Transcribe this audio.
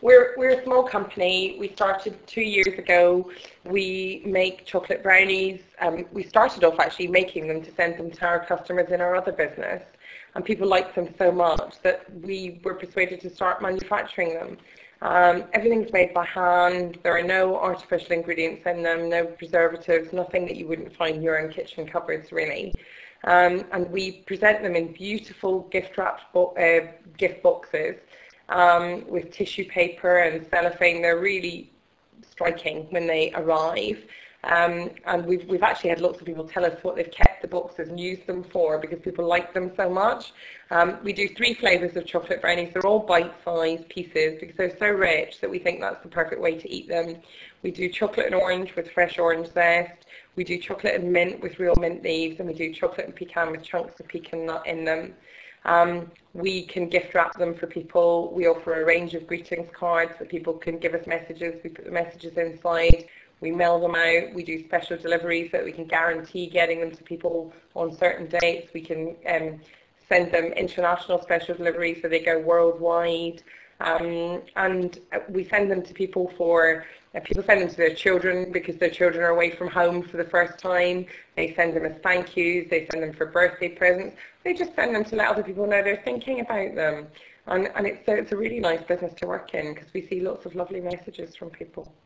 we're a small company. We started 2 years ago. We make chocolate brownies. We started off actually making them to send them to our customers in our other business, and people liked them so much that we were persuaded to start manufacturing them. Everything's made by hand. There are no artificial ingredients in them, no preservatives, nothing that you wouldn't find in your own kitchen cupboards, really. And we present them in beautiful gift-wrapped gift boxes with tissue paper and cellophane. They're really striking when they arrive. And we've actually had lots of people tell us what they've kept the boxes and used them for because people like them so much. We do 3 flavours of chocolate brownies. They're all bite-sized pieces because they're so rich that we think that's the perfect way to eat them. We do chocolate and orange with fresh orange zest. We do chocolate and mint with real mint leaves, and we do chocolate and pecan with chunks of pecan nut in them. We can gift wrap them for people. We offer a range of greetings cards that people can give us messages. We put the messages inside. We mail them out. We do special deliveries so that we can guarantee getting them to people on certain dates. We can send them international special deliveries so they go worldwide. And we send them to people people send them to their children because their children are away from home for the first time. They send them as thank yous. They send them for birthday presents. They just send them to let other people know they're thinking about them. And it's a really nice business to work in because we see lots of lovely messages from people.